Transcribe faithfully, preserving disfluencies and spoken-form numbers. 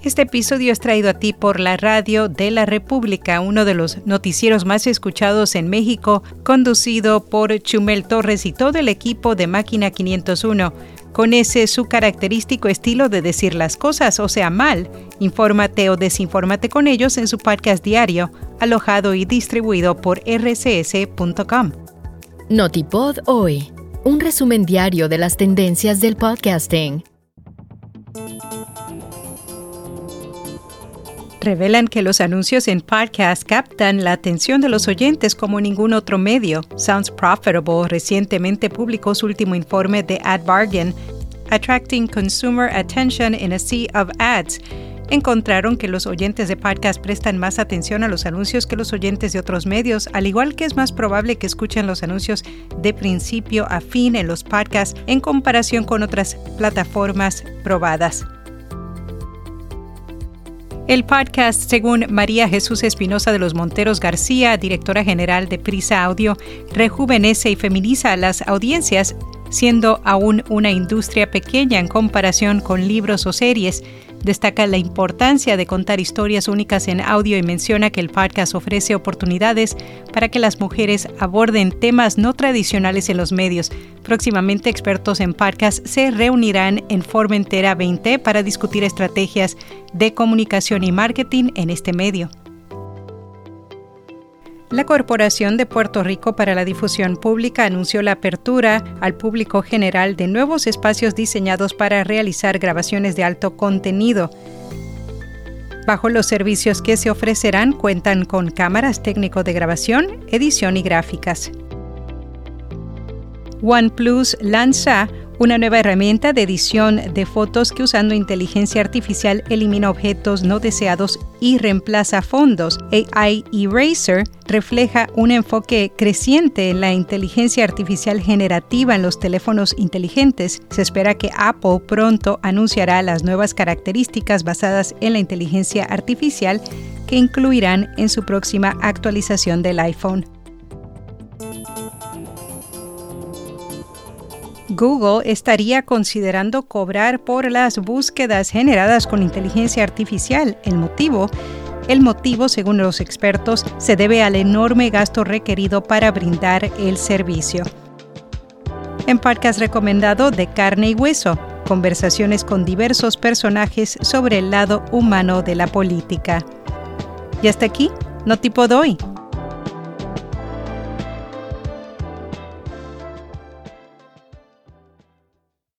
Este episodio es traído a ti por la Radio de la República, uno de los noticieros más escuchados en México, conducido por Chumel Torres y todo el equipo de Máquina quinientos uno, con ese su característico estilo de decir las cosas, o sea, mal. Infórmate o desinfórmate con ellos en su podcast diario, alojado y distribuido por erre ce ese punto com. Notipod hoy, un resumen diario de las tendencias del podcasting. Revelan que los anuncios en podcast captan la atención de los oyentes como ningún otro medio. Sounds Profitable recientemente publicó su último informe de AdBargain, Attracting Consumer Attention in a Sea of Ads. Encontraron que los oyentes de podcast prestan más atención a los anuncios que los oyentes de otros medios, al igual que es más probable que escuchen los anuncios de principio a fin en los podcasts en comparación con otras plataformas probadas. El podcast, según María Jesús Espinosa de los Monteros García, directora general de Prisa Audio, rejuvenece y feminiza a las audiencias, siendo aún una industria pequeña en comparación con libros o series. Destaca la importancia de contar historias únicas en audio y menciona que el podcast ofrece oportunidades para que las mujeres aborden temas no tradicionales en los medios. Próximamente, expertos en podcast se reunirán en Formentera veinte para discutir estrategias de comunicación y marketing en este medio. La Corporación de Puerto Rico para la Difusión Pública anunció la apertura al público general de nuevos espacios diseñados para realizar grabaciones de alto contenido. Bajo los servicios que se ofrecerán cuentan con cámaras, técnico de grabación, edición y gráficas. OnePlus lanza una nueva herramienta de edición de fotos que usando inteligencia artificial elimina objetos no deseados y reemplaza fondos. A I Eraser refleja un enfoque creciente en la inteligencia artificial generativa en los teléfonos inteligentes. Se espera que Apple pronto anunciará las nuevas características basadas en la inteligencia artificial que incluirán en su próxima actualización del iPhone. Google estaría considerando cobrar por las búsquedas generadas con inteligencia artificial. El motivo, el motivo, según los expertos, se debe al enorme gasto requerido para brindar el servicio. En podcast recomendado de Carne y Hueso, conversaciones con diversos personajes sobre el lado humano de la política. Y hasta aquí, Notipod hoy.